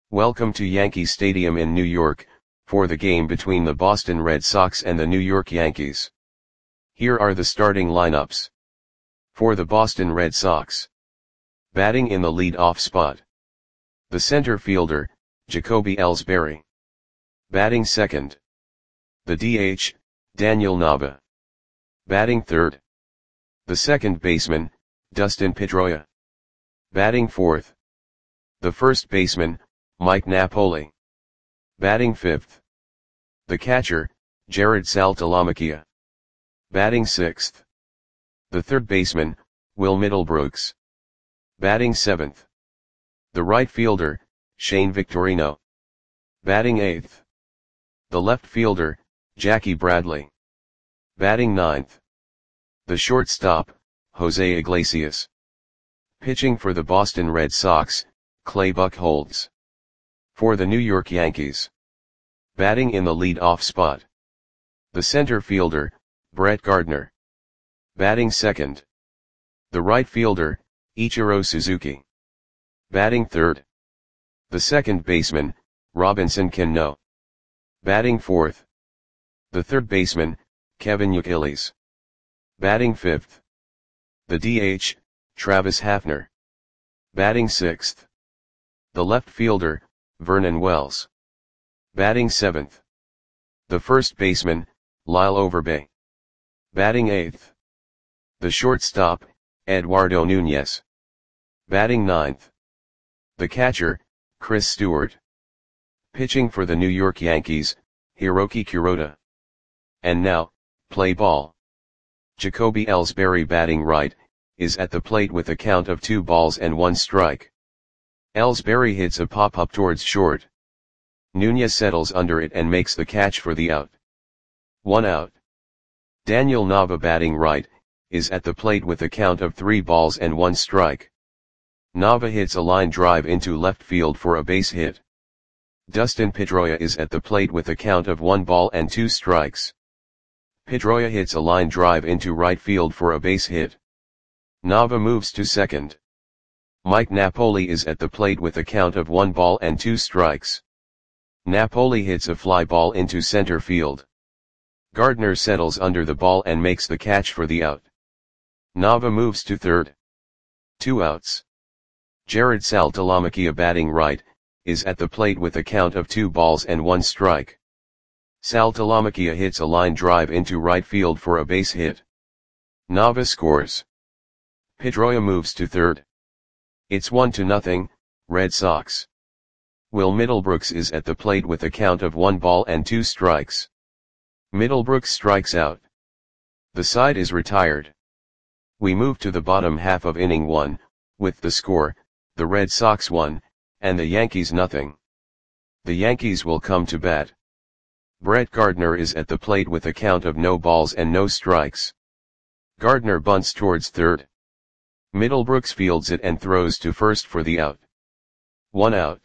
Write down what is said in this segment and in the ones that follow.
Welcome to Yankee Stadium in New York, for the game between the Boston Red Sox and the New York Yankees. Here are the starting lineups. For the Boston Red Sox. Batting in the lead-off spot. The center fielder, Jacoby Ellsbury. Batting second. The DH, Daniel Nava. Batting third. The second baseman, Dustin Pedroia. Batting fourth. The first baseman, Mike Napoli. Batting fifth. The catcher, Jared Saltalamacchia. Batting sixth. The third baseman, Will Middlebrooks. Batting seventh. The right fielder, Shane Victorino. Batting eighth. The left fielder, Jackie Bradley. Batting ninth. The shortstop, Jose Iglesias. Pitching for the Boston Red Sox, Clay Buchholz. For the New York Yankees. Batting in the lead-off spot. The center fielder, Brett Gardner. Batting second. The right fielder, Ichiro Suzuki. Batting third. The second baseman, Robinson Cano. Batting fourth. The third baseman, Kevin Youkilis. Batting fifth. The DH, Travis Hafner. Batting sixth. The left fielder, Vernon Wells. Batting seventh. The first baseman, Lyle Overbay. Batting eighth. The shortstop, Eduardo Nunez. Batting ninth. The catcher, Chris Stewart. Pitching for the New York Yankees, Hiroki Kuroda. And now, play ball. Jacoby Ellsbury batting right, is at the plate with a count of 2 balls and 1 strike. Ellsbury hits a pop-up towards short. Nunez settles under it and makes the catch for the out. 1 out. Daniel Nava batting right, is at the plate with a count of 3 balls and 1 strike. Nava hits a line drive into left field for a base hit. Dustin Pedroia is at the plate with a count of 1 ball and 2 strikes. Pedroia hits a line drive into right field for a base hit. Nava moves to second. Mike Napoli is at the plate with a count of 1 ball and 2 strikes. Napoli hits a fly ball into center field. Gardner settles under the ball and makes the catch for the out. Nava moves to third. 2 outs. Jared Saltalamacchia batting right, is at the plate with a count of 2 balls and 1 strike. Saltalamacchia hits a line drive into right field for a base hit. Nava scores. Pedroia moves to third. It's 1-0, Red Sox. Will Middlebrooks is at the plate with a count of 1 ball and 2 strikes. Middlebrooks strikes out. The side is retired. We move to the bottom half of inning 1, with the score, the Red Sox 1, and the Yankees 0. The Yankees will come to bat. Brett Gardner is at the plate with a count of no balls and no strikes. Gardner bunts towards third. Middlebrooks fields it and throws to first for the out. 1 out.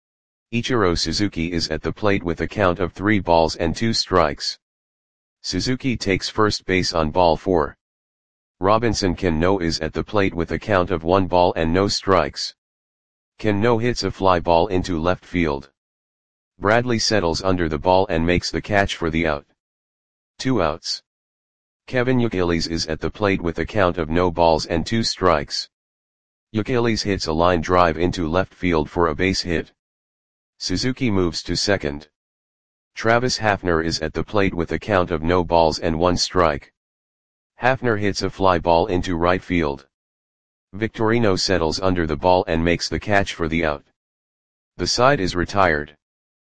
Ichiro Suzuki is at the plate with a count of 3 balls and 2 strikes. Suzuki takes first base on ball 4. Robinson Cano is at the plate with a count of 1 ball and no strikes. Cano hits a fly ball into left field. Bradley settles under the ball and makes the catch for the out. 2 outs. Kevin Youkilis is at the plate with a count of no balls and 2 strikes. Youkilis hits a line drive into left field for a base hit. Suzuki moves to second. Travis Hafner is at the plate with a count of no balls and 1 strike. Hafner hits a fly ball into right field. Victorino settles under the ball and makes the catch for the out. The side is retired.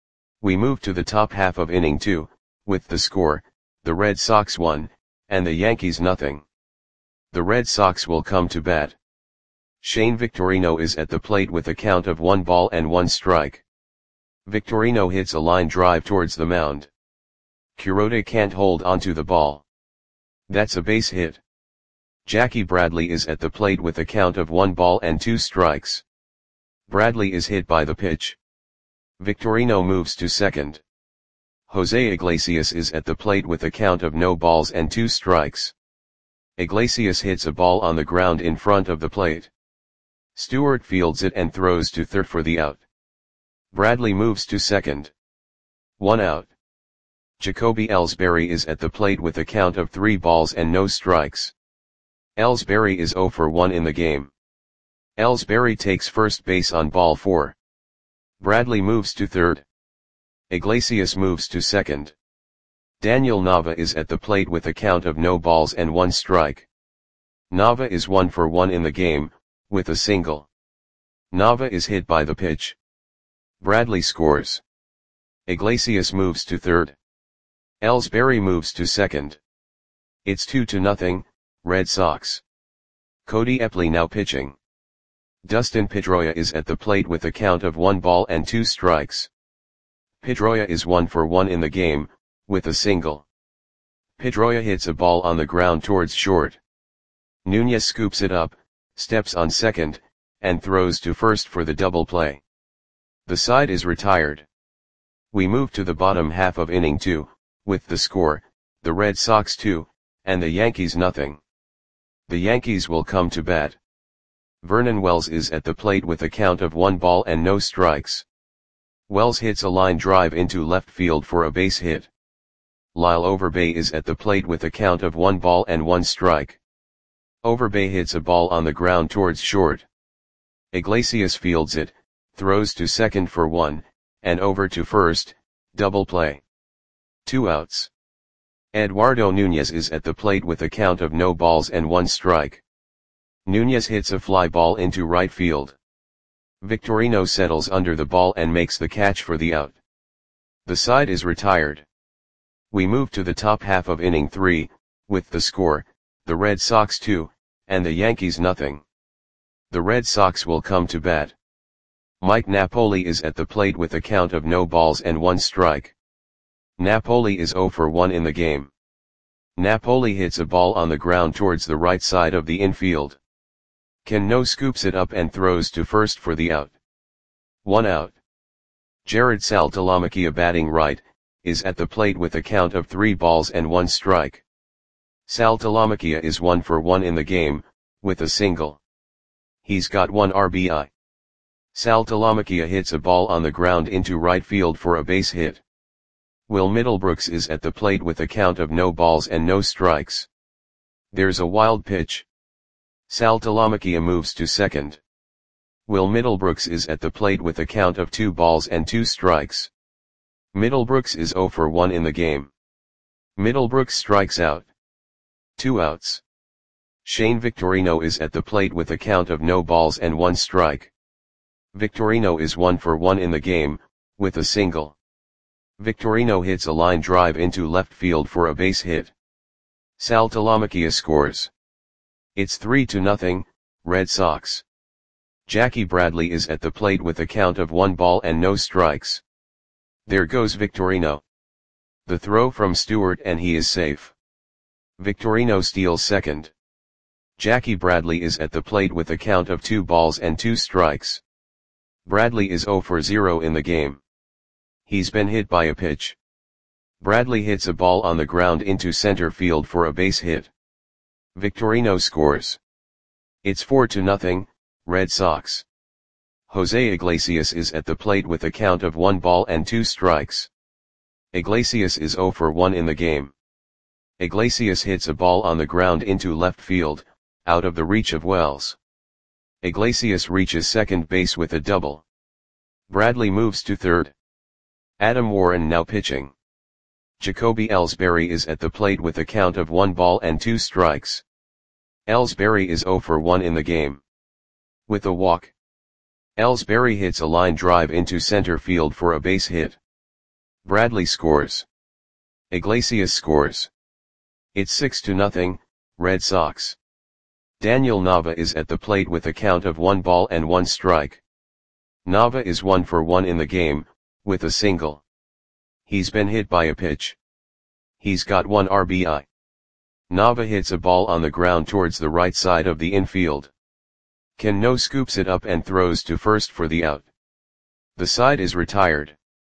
We move to the top half of inning 2, with the score, the Red Sox 1, and the Yankees 0. The Red Sox will come to bat. Shane Victorino is at the plate with a count of 1 ball and 1 strike. Victorino hits a line drive towards the mound. Kuroda can't hold onto the ball. That's a base hit. Jackie Bradley is at the plate with a count of 1 ball and 2 strikes. Bradley is hit by the pitch. Victorino moves to second. Jose Iglesias is at the plate with a count of no balls and 2 strikes. Iglesias hits a ball on the ground in front of the plate. Stewart fields it and throws to third for the out. Bradley moves to second. 1 out. Jacoby Ellsbury is at the plate with a count of 3 balls and no strikes. Ellsbury is 0 for 1 in the game. Ellsbury takes first base on ball 4. Bradley moves to third. Iglesias moves to second. Daniel Nava is at the plate with a count of no balls and 1 strike. Nava is 1 for 1 in the game, with a single. Nava is hit by the pitch. Bradley scores. Iglesias moves to third. Ellsbury moves to second. It's 2-0, Red Sox. Cody Epley now pitching. Dustin Pedroia is at the plate with a count of 1 ball and 2 strikes. Pedroia is 1 for 1 in the game, with a single. Pedroia hits a ball on the ground towards short. Nunez scoops it up, steps on second, and throws to first for the double play. The side is retired. We move to the bottom half of inning 2, with the score, the Red Sox 2, and the Yankees nothing. The Yankees will come to bat. Vernon Wells is at the plate with a count of 1 ball and no strikes. Wells hits a line drive into left field for a base hit. Lyle Overbay is at the plate with a count of 1 ball and 1 strike. Overbay hits a ball on the ground towards short. Iglesias fields it, throws to second for 1, and over to first, double play. 2 outs. Eduardo Nunez is at the plate with a count of no balls and 1 strike. Nunez hits a fly ball into right field. Victorino settles under the ball and makes the catch for the out. The side is retired. We move to the top half of inning 3, with the score, the Red Sox 2, and the Yankees nothing. The Red Sox will come to bat. Mike Napoli is at the plate with a count of no balls and 1 strike. Napoli is 0 for 1 in the game. Napoli hits a ball on the ground towards the right side of the infield. Cano scoops it up and throws to first for the out. 1 out. Jared Saltalamacchia batting right, is at the plate with a count of 3 balls and 1 strike. Saltalamacchia is 1 for 1 in the game, with a single. He's got 1 RBI. Saltalamacchia hits a ball on the ground into right field for a base hit. Will Middlebrooks is at the plate with a count of no balls and no strikes. There's a wild pitch. Saltalamacchia moves to second. Will Middlebrooks is at the plate with a count of 2 balls and 2 strikes. Middlebrooks is 0 for 1 in the game. Middlebrooks strikes out. 2 outs. Shane Victorino is at the plate with a count of no balls and 1 strike. Victorino is 1 for 1 in the game, with a single. Victorino hits a line drive into left field for a base hit. Saltalamacchia scores. It's 3-0, Red Sox. Jackie Bradley is at the plate with a count of 1 ball and no strikes. There goes Victorino. The throw from Stewart and he is safe. Victorino steals second. Jackie Bradley is at the plate with a count of 2 balls and 2 strikes. Bradley is 0 for 0 in the game. He's been hit by a pitch. Bradley hits a ball on the ground into center field for a base hit. Victorino scores. It's 4-0, Red Sox. Jose Iglesias is at the plate with a count of 1 ball and 2 strikes. Iglesias is 0 for 1 in the game. Iglesias hits a ball on the ground into left field, out of the reach of Wells. Iglesias reaches second base with a double. Bradley moves to third. Adam Warren now pitching. Jacoby Ellsbury is at the plate with a count of 1 ball and 2 strikes. Ellsbury is 0 for 1 in the game. With a walk. Ellsbury hits a line drive into center field for a base hit. Bradley scores. Iglesias scores. It's 6-0, Red Sox. Daniel Nava is at the plate with a count of 1 ball and 1 strike. Nava is 1 for 1 in the game, with a single. He's been hit by a pitch. He's got 1 RBI. Nava hits a ball on the ground towards the right side of the infield. Cano scoops it up and throws to first for the out. The side is retired.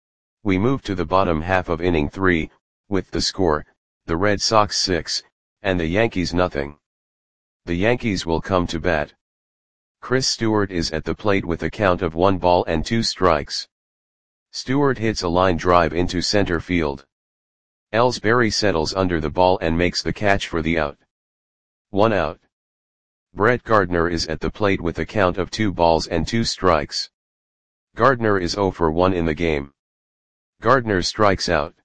We move to the bottom half of inning 3, with the score, the Red Sox 6, and the Yankees nothing. The Yankees will come to bat. Chris Stewart is at the plate with a count of 1 ball and 2 strikes. Stewart hits a line drive into center field. Ellsbury settles under the ball and makes the catch for the out. 1 out. Brett Gardner is at the plate with a count of 2 balls and 2 strikes. Gardner is 0 for 1 in the game. Gardner strikes out.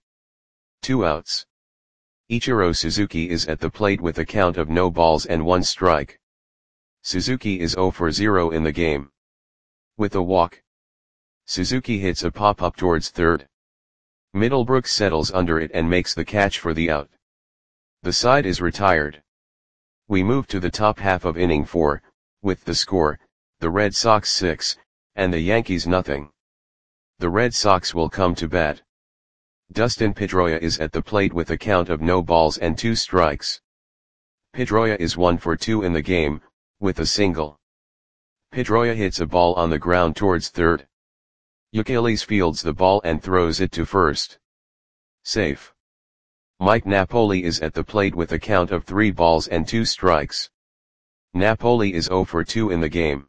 2 outs. Ichiro Suzuki is at the plate with a count of no balls and 1 strike. Suzuki is 0 for 0 in the game. With a walk, Suzuki hits a pop-up towards third. Middlebrooks settles under it and makes the catch for the out. The side is retired. We move to the top half of inning 4, with the score, the Red Sox 6, and the Yankees nothing. The Red Sox will come to bat. Dustin Pedroia is at the plate with a count of no balls and 2 strikes. Pedroia is 1 for 2 in the game, with a single. Pedroia hits a ball on the ground towards third. Youkilis fields the ball and throws it to first. Safe. Mike Napoli is at the plate with a count of 3 balls and 2 strikes. Napoli is 0 for 2 in the game.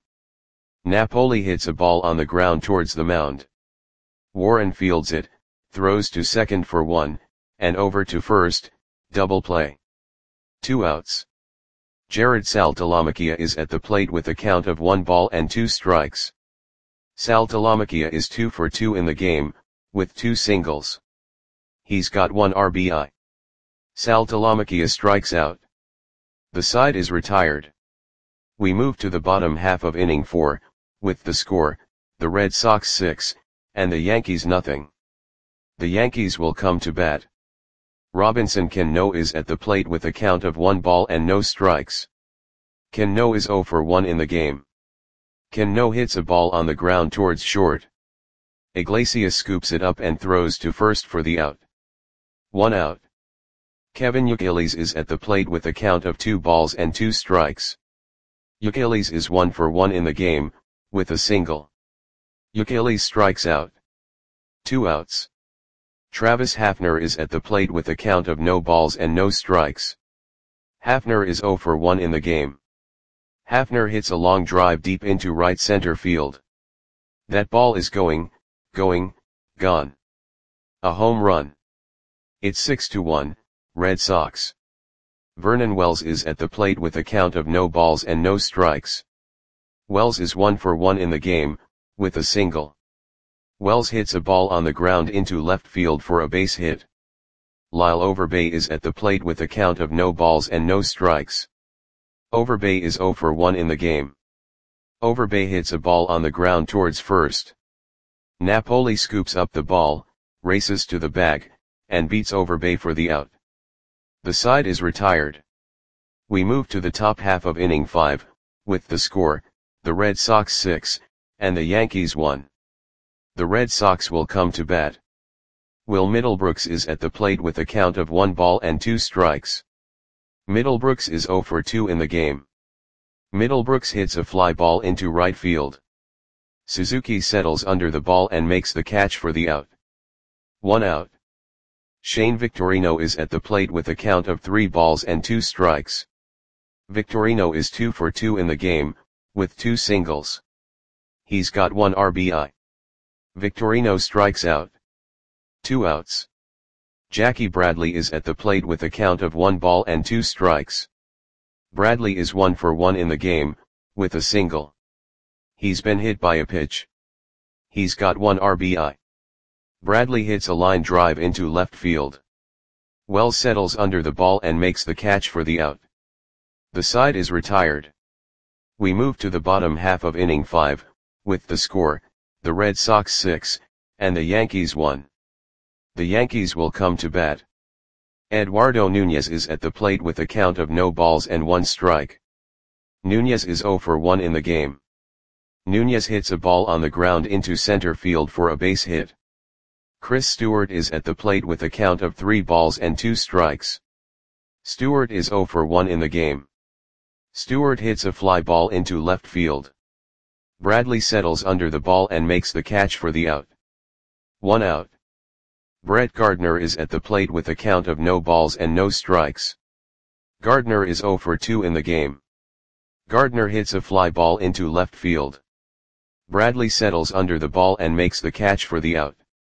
Napoli hits a ball on the ground towards the mound. Warren fields it, throws to second for 1, and over to first, double play. 2 outs. Jared Saltalamacchia is at the plate with a count of 1 ball and 2 strikes. Saltalamacchia is 2 for 2 in the game, with 2 singles. He's got 1 RBI. Saltalamacchia strikes out. The side is retired. We move to the bottom half of inning 4, with the score, the Red Sox 6, and the Yankees nothing. The Yankees will come to bat. Robinson Cano is at the plate with a count of 1 ball and no strikes. Cano is 0 for 1 in the game. Cano hits a ball on the ground towards short. Iglesias scoops it up and throws to first for the out. 1 out. Kevin Youkilis is at the plate with a count of 2 balls and 2 strikes. Youkilis is 1 for 1 in the game, with a single. Youkilis strikes out. 2 outs. Travis Hafner is at the plate with a count of no balls and no strikes. Hafner is 0 for 1 in the game. Hafner hits a long drive deep into right center field. That ball is gone. A home run. It's 6-1, Red Sox. Vernon Wells is at the plate with a count of no balls and no strikes. Wells is 1 for 1 in the game, with a single. Wells hits a ball on the ground into left field for a base hit. Lyle Overbay is at the plate with a count of no balls and no strikes. Overbay is 0 for 1 in the game. Overbay hits a ball on the ground towards first. Napoli scoops up the ball, races to the bag, and beats Overbay for the out. The side is retired. We move to the top half of inning 5, with the score, the Red Sox 6, and the Yankees 1. The Red Sox will come to bat. Will Middlebrooks is at the plate with a count of 1 ball and 2 strikes. Middlebrooks is 0 for 2 in the game. Middlebrooks hits a fly ball into right field. Suzuki settles under the ball and makes the catch for the out. 1 out. Shane Victorino is at the plate with a count of 3 balls and 2 strikes. Victorino is 2 for 2 in the game, with 2 singles. He's got 1 RBI. Victorino strikes out. 2 outs. Jackie Bradley is at the plate with a count of 1 ball and 2 strikes. Bradley is 1 for 1 in the game, with a single. He's been hit by a pitch. He's got 1 RBI. Bradley hits a line drive into left field. Wells settles under the ball and makes the catch for the out. The side is retired. We move to the bottom half of inning 5, with the score, the Red Sox 6, and the Yankees 1. The Yankees will come to bat. Eduardo Nunez is at the plate with a count of no balls and 1 strike. Nunez is 0 for 1 in the game. Nunez hits a ball on the ground into center field for a base hit. Chris Stewart is at the plate with a count of 3 balls and 2 strikes. Stewart is 0 for 1 in the game. Stewart hits a fly ball into left field. Bradley settles under the ball and makes the catch for the out. The side is retired. We move to the bottom half of inning 6, with the score, the Red Sox 6, and the Yankees 1. The Yankees will come to bat. Eduardo Nunez is at the plate with a count of no balls and 1 strike. Nunez hits a ball on the ground into center field for a base hit. Chris Stewart is 0 for 1 in the game. Stewart is 0 for 1 in the game. Stewart hits a fly ball into left field. Bradley settles under the ball and makes the catch for the out. 1 out. Brett Gardner is at the plate with a count of no balls and no strikes. Gardner is 0 for 2 in the game. Gardner hits a fly ball into left field. Bradley settles under the ball and makes the catch for the out.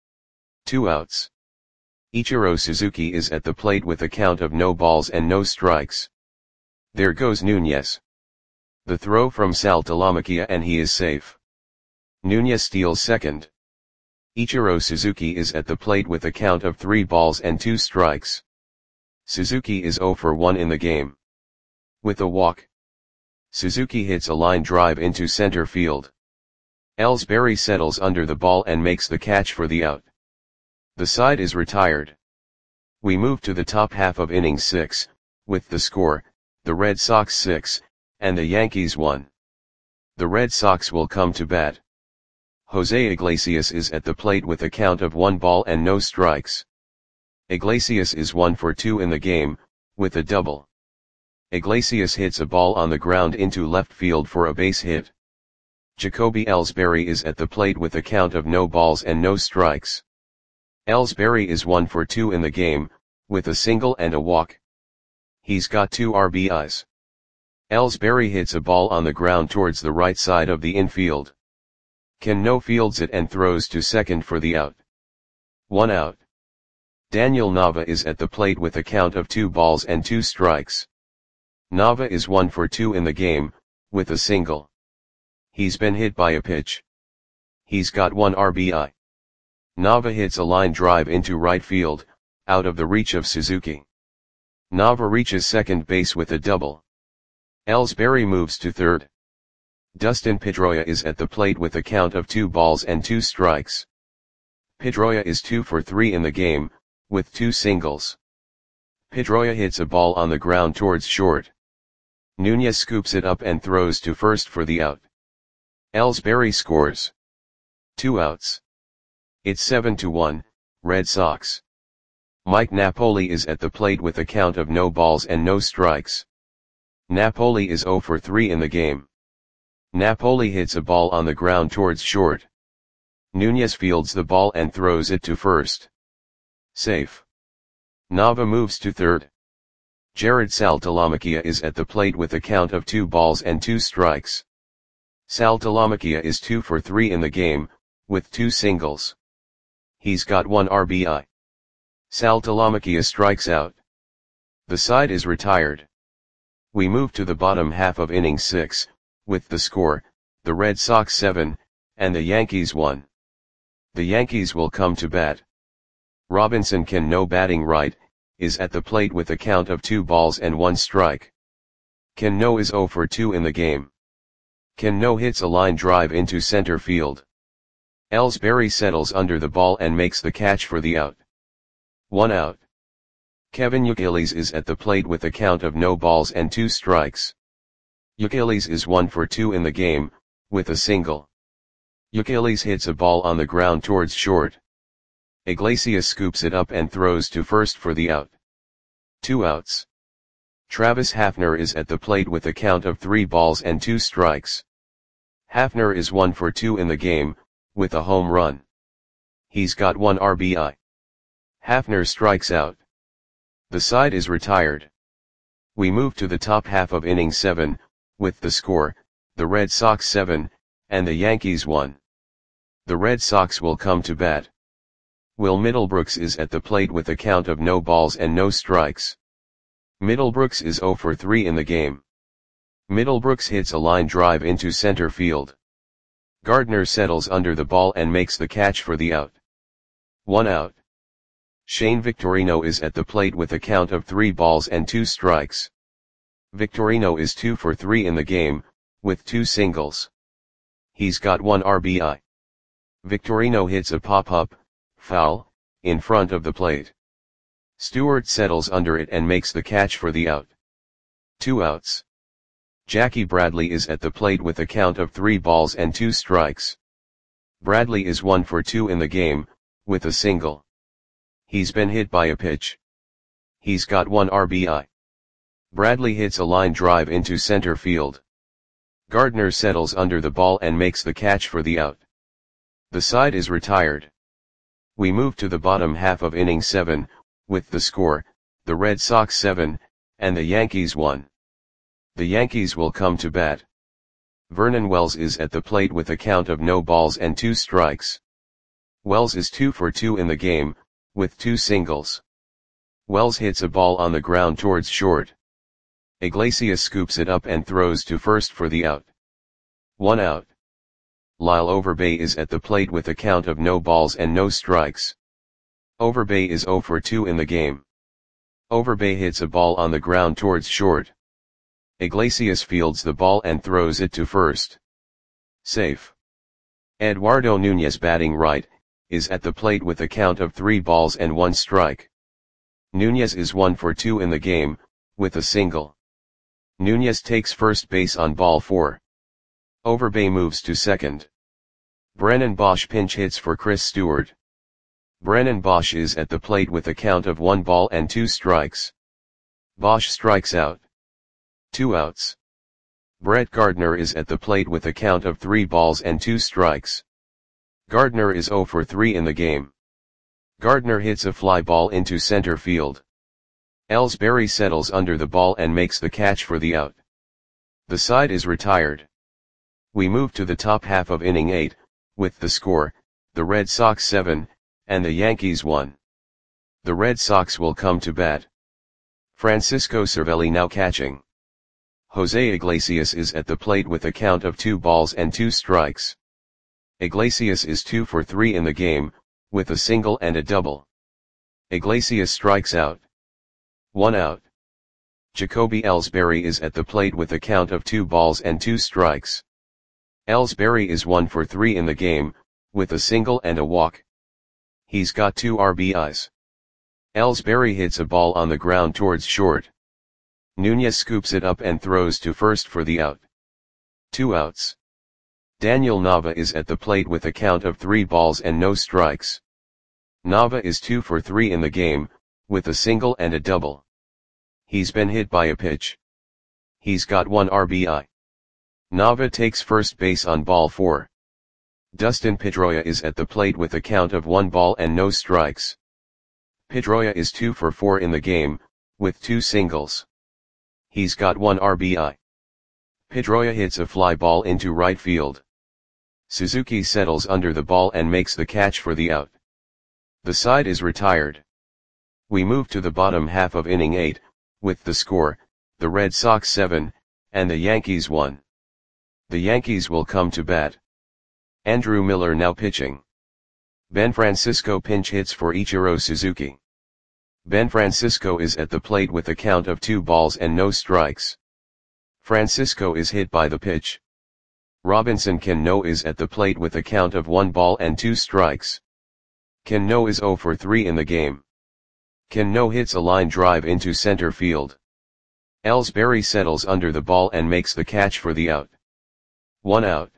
2 outs. Ichiro Suzuki is at the plate with a count of no balls and no strikes. There goes Nunez. The throw from Sal Talamacchia and he is safe. Nunez steals second. Ichiro Suzuki is at the plate with a count of 3 balls and 2 strikes. Suzuki is 0 for 1 in the game. With a walk, Suzuki hits a line drive into center field. Ellsbury settles under the ball and makes the catch for the out. The side is retired. We move to the top half of inning 6, with the score, the Red Sox 6, and the Yankees 1. The Red Sox will come to bat. Jose Iglesias is at the plate with a count of 1 ball and no strikes. Iglesias is 1 for 2 in the game, with a double. Iglesias hits a ball on the ground into left field for a base hit. Jacoby Ellsbury is at the plate with a count of no balls and no strikes. Ellsbury is 1 for 2 in the game, with a single and a walk. He's got 2 RBIs. Ellsbury hits a ball on the ground towards the right side of the infield. Cano fields it and throws to second for the out. 1 out. Daniel Nava is at the plate with a count of 2 balls and 2 strikes. Nava is 1 for 2 in the game, with a single. He's been hit by a pitch. He's got 1 RBI. Nava hits a line drive into right field, out of the reach of Suzuki. Nava reaches second base with a double. Ellsbury moves to third. Dustin Pedroia is at the plate with a count of 2 balls and 2 strikes. Pedroia is 2 for 3 in the game, with 2 singles. Pedroia hits a ball on the ground towards short. Nunez scoops it up and throws to first for the out. Ellsbury scores. 2 outs. It's 7-1, Red Sox. Mike Napoli is at the plate with a count of no balls and no strikes. Napoli is 0 for 3 in the game. Napoli hits a ball on the ground towards short. Nunez fields the ball and throws it to first. Safe. Nava moves to third. Jared Sal Talamacchia is at the plate with a count of 2 balls and 2 strikes. Sal Talamacchia is 2 for 3 in the game, with 2 singles. He's got 1 RBI. Sal Talamacchia strikes out. The side is retired. We move to the bottom half of inning 6, with the score, the Red Sox 7, and the Yankees 1. The Yankees will come to bat. Robinson Cano batting right, is at the plate with a count of 2 balls and 1 strike. Cano is 0 for 2 in the game. Cano hits a line drive into center field. Ellsbury settles under the ball and makes the catch for the out. 1 out. Kevin Youkilis is at the plate with a count of no balls and 2 strikes. Youkilis is 1 for 2 in the game, with a single. Youkilis hits a ball on the ground towards short. Iglesias scoops it up and throws to first for the out. 2 outs. Travis Hafner is at the plate with a count of 3 balls and 2 strikes. Hafner is 1 for 2 in the game, with a home run. He's got 1 RBI. Hafner strikes out. The side is retired. We move to the top half of inning 7, with the score, the Red Sox 7, and the Yankees 1. The Red Sox will come to bat. Will Middlebrooks is at the plate with a count of no balls and no strikes. Middlebrooks is 0 for 3 in the game. Middlebrooks hits a line drive into center field. Gardner settles under the ball and makes the catch for the out. 1 out. Shane Victorino is at the plate with a count of 3 balls and 2 strikes. Victorino is 2 for 3 in the game, with 2 singles. He's got 1 RBI. Victorino hits a pop-up, foul, in front of the plate. Stewart settles under it and makes the catch for the out. 2 outs. Jackie Bradley is at the plate with a count of 3 balls and 2 strikes. Bradley is 1 for 2 in the game, with a single. He's been hit by a pitch. He's got 1 RBI. Bradley hits a line drive into center field. Gardner settles under the ball and makes the catch for the out. The side is retired. We move to the bottom half of inning 7, with the score, the Red Sox 7, and the Yankees 1. The Yankees will come to bat. Vernon Wells is at the plate with a count of no balls and 2 strikes. Wells is 2 for 2 in the game, with 2 singles. Wells hits a ball on the ground towards short. Iglesias scoops it up and throws to first for the out. 1 out. Lyle Overbay is at the plate with a count of no balls and no strikes. Overbay is 0 for 2 in the game. Overbay hits a ball on the ground towards short. Iglesias fields the ball and throws it to first. Safe. Eduardo Nunez, batting right, is at the plate with a count of 3 balls and 1 strike. Nunez is 1 for 2 in the game, with a single. Nunez takes first base on ball 4. Overbay moves to second. Brennan Bosch pinch hits for Chris Stewart. Brennan Bosch is at the plate with a count of 1 ball and 2 strikes. Bosch strikes out. 2 outs. Brett Gardner is at the plate with a count of 3 balls and 2 strikes. Gardner is 0 for 3 in the game. Gardner hits a fly ball into center field. Ellsbury settles under the ball and makes the catch for the out. The side is retired. We move to the top half of inning 8, with the score, the Red Sox 7, and the Yankees 1. The Red Sox will come to bat. Francisco Cervelli now catching. Jose Iglesias is at the plate with a count of 2 balls and 2 strikes. Iglesias is 2 for 3 in the game, with a single and a double. Iglesias strikes out. 1 out. Jacoby Ellsbury is at the plate with a count of 2 balls and 2 strikes. Ellsbury is 1 for 3 in the game, with a single and a walk. He's got 2 RBIs. Ellsbury hits a ball on the ground towards short. Nunez scoops it up and throws to first for the out. 2 outs. Daniel Nava is at the plate with a count of 3 balls and no strikes. Nava is 2 for 3 in the game, with a single and a double. He's been hit by a pitch. He's got 1 RBI. Nava takes first base on ball 4. Dustin Pedroia is at the plate with a count of 1 ball and no strikes. Pedroia is 2 for 4 in the game, with 2 singles. He's got 1 RBI. Pedroia hits a fly ball into right field. Suzuki settles under the ball and makes the catch for the out. The side is retired. We move to the bottom half of inning 8, with the score, the Red Sox 7, and the Yankees 1. The Yankees will come to bat. Andrew Miller now pitching. Ben Francisco pinch hits for Ichiro Suzuki. Ben Francisco is at the plate with a count of 2 balls and no strikes. Francisco is hit by the pitch. Robinson Cano is at the plate with a count of 1 ball and 2 strikes. Cano is 0 for 3 in the game. Cano hits a line drive into center field. Ellsbury settles under the ball and makes the catch for the out. 1 out.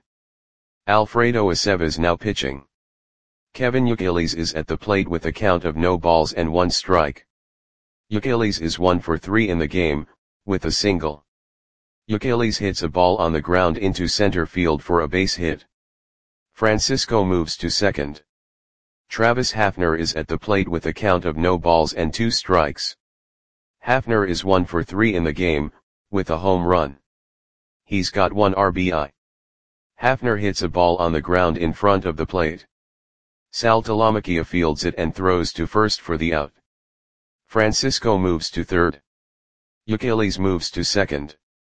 Alfredo Aceves now pitching. Kevin Youkilis is at the plate with a count of no balls and 1 strike. Youkilis is 1 for 3 in the game, with a single. Youkilis hits a ball on the ground into center field for a base hit. Francisco moves to second. Travis Hafner is at the plate with a count of no balls and 2 strikes. Hafner is 1 for 3 in the game, with a home run. He's got 1 RBI. Hafner hits a ball on the ground in front of the plate. Sal Talamacchia fields it and throws to first for the out. Francisco moves to third. Youkilis moves to second.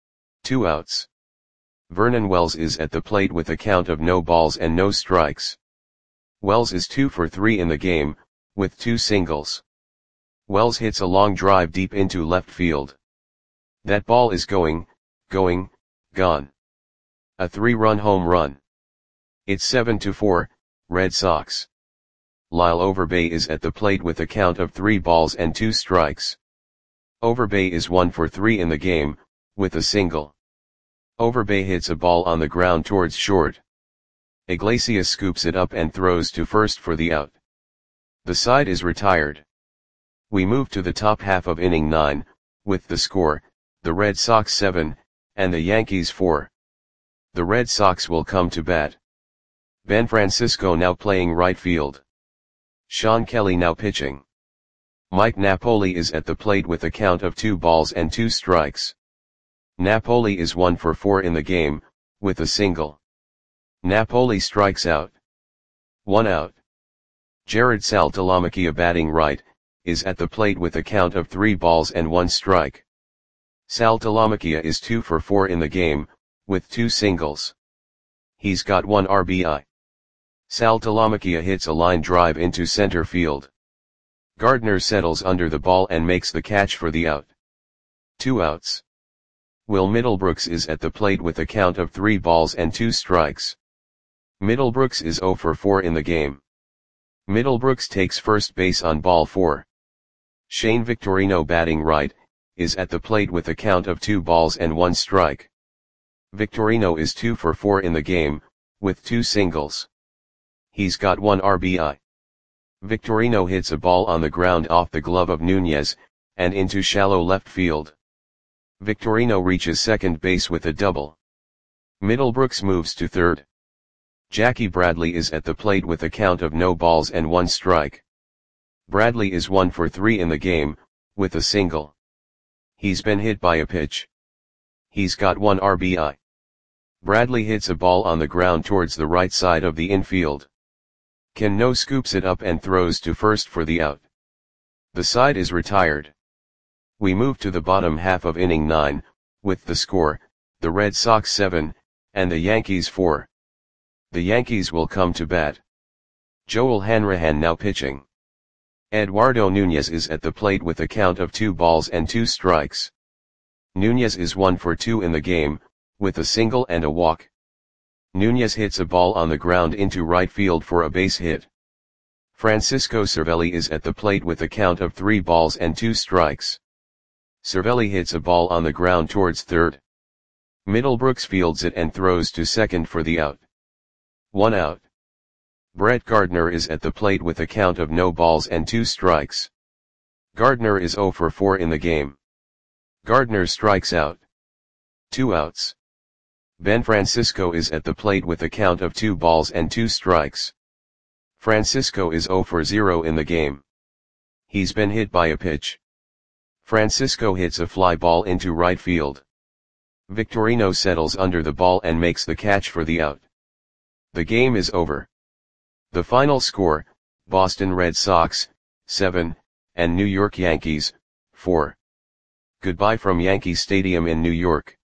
2 outs. Vernon Wells is at the plate with a count of no balls and no strikes. Wells is 2 for 3 in the game, with 2 singles. Wells hits a long drive deep into left field. That ball is gone. A 3-run home run. It's 7-4, Red Sox. Lyle Overbay is at the plate with a count of 3 balls and 2 strikes. Overbay is 1 for 3 in the game, with a single. Overbay hits a ball on the ground towards short. Iglesias scoops it up and throws to first for the out. The side is retired. We move to the top half of inning 9, with the score, the Red Sox 7, and the Yankees 4. The Red Sox will come to bat. Ben Francisco now playing right field. Sean Kelly now pitching. Mike Napoli is at the plate with a count of 2 balls and 2 strikes. Napoli is 1 for 4 in the game, with a single. Napoli strikes out. 1 out. Jared Saltalamacchia batting right, is at the plate with a count of 3 balls and 1 strike. Saltalamacchia is 2 for 4 in the game, with 2 singles. He's got 1 RBI. Saltalamacchia hits a line drive into center field. Gardner settles under the ball and makes the catch for the out. 2 outs. Will Middlebrooks is at the plate with a count of 3 balls and 2 strikes. Middlebrooks is 0 for 4 in the game. Middlebrooks takes first base on ball 4. Shane Victorino batting right, is at the plate with a count of 2 balls and 1 strike. Victorino is 2 for 4 in the game, with 2 singles. He's got 1 RBI. Victorino hits a ball on the ground off the glove of Nunez, and into shallow left field. Victorino reaches second base with a double. Middlebrooks moves to third. Jackie Bradley is at the plate with a count of no balls and 1 strike. Bradley is 1 for 3 in the game, with a single. He's been hit by a pitch. He's got 1 RBI. Bradley hits a ball on the ground towards the right side of the infield. Cano scoops it up and throws to first for the out. The side is retired. We move to the bottom half of inning 9, with the score, the Red Sox 7, and the Yankees 4. The Yankees will come to bat. Joel Hanrahan now pitching. Eduardo Nunez is at the plate with a count of 2 balls and 2 strikes. Nunez is 1 for 2 in the game, with a single and a walk. Nunez hits a ball on the ground into right field for a base hit. Francisco Cervelli is at the plate with a count of 3 balls and 2 strikes. Cervelli hits a ball on the ground towards third. Middlebrooks fields it and throws to second for the out. 1 out. Brett Gardner is at the plate with a count of no balls and 2 strikes. Gardner is 0 for 4 in the game. Gardner strikes out. 2 outs. Ben Francisco is at the plate with a count of 2 balls and 2 strikes. Francisco is 0 for 0 in the game. He's been hit by a pitch. Francisco hits a fly ball into right field. Victorino settles under the ball and makes the catch for the out. The game is over. The final score, Boston Red Sox, 7, and New York Yankees, 4. Goodbye from Yankee Stadium in New York.